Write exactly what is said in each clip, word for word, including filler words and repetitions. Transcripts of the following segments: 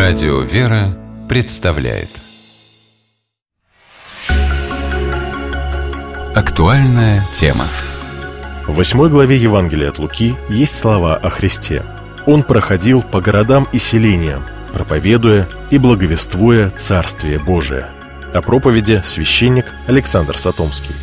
Радио «Вера» представляет актуальная тема. В восьмой главе Евангелия от Луки есть слова о Христе. Он проходил по городам и селениям, проповедуя и благовествуя Царствие Божие. О проповеди священник Александр Сатомский.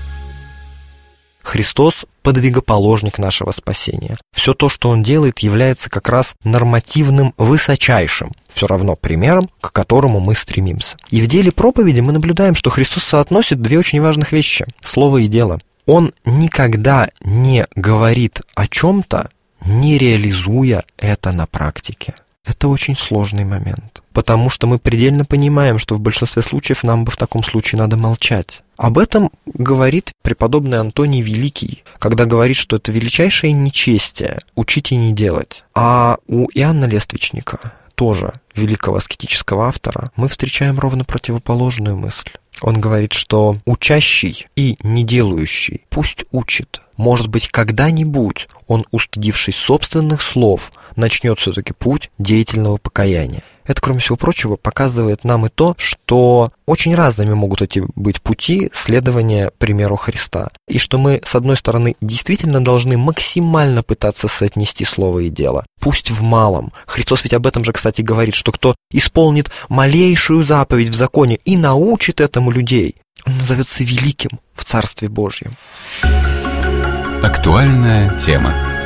Христос – подвигоположник нашего спасения. Все то, что Он делает, является как раз нормативным, высочайшим, все равно примером, к которому мы стремимся. И в деле проповеди мы наблюдаем, что Христос соотносит две очень важных вещи – слово и дело. Он никогда не говорит о чем-то, не реализуя это на практике. Это очень сложный момент, потому что мы предельно понимаем, что в большинстве случаев нам бы в таком случае надо молчать. Об этом говорит преподобный Антоний Великий, когда говорит, что это величайшее нечестие – учить и не делать. А у Иоанна Лествичника, тоже великого аскетического автора, мы встречаем ровно противоположную мысль. Он говорит, что учащий и не делающий пусть учит. Может быть, когда-нибудь он, устыдившись собственных слов, начнет все-таки путь деятельного покаяния. Это, кроме всего прочего, показывает нам и то, что очень разными могут эти быть пути следования примеру Христа. И что мы, с одной стороны, действительно должны максимально пытаться соотнести слово и дело. Пусть в малом. Христос ведь об этом же, кстати, говорит, что кто исполнит малейшую заповедь в законе и научит этому людей, он назовется великим в Царстве Божьем. Актуальная тема.